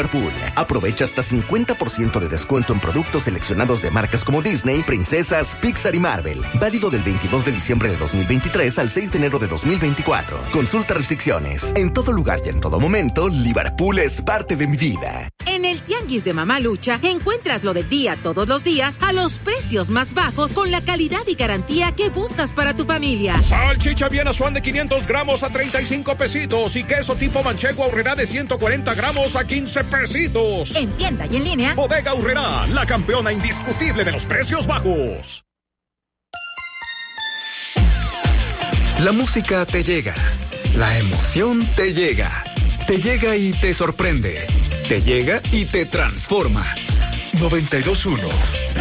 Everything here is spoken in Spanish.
Liverpool. Aprovecha hasta 50% de descuento en productos seleccionados de marcas como Disney, Princesas, Pixar y Marvel. Válido del 22 de diciembre de 2023 al 6 de enero de 2024. Consulta restricciones. En todo lugar y en todo momento, Liverpool es parte de mi vida. En el Tianguis de Mamá Lucha encuentras lo del día todos los días a los precios más bajos con la calidad y garantía que buscas para tu familia. Salchicha Viena Swan de 500 gramos a 35 pesitos y queso tipo manchego Aurrerá de 140 gramos a 15 pesitos. En tienda y en línea. Bodega Aurrerá, la campeona indiscutible de los precios bajos. La música te llega. La emoción te llega. Te llega y te sorprende. Te llega y te transforma. 92.1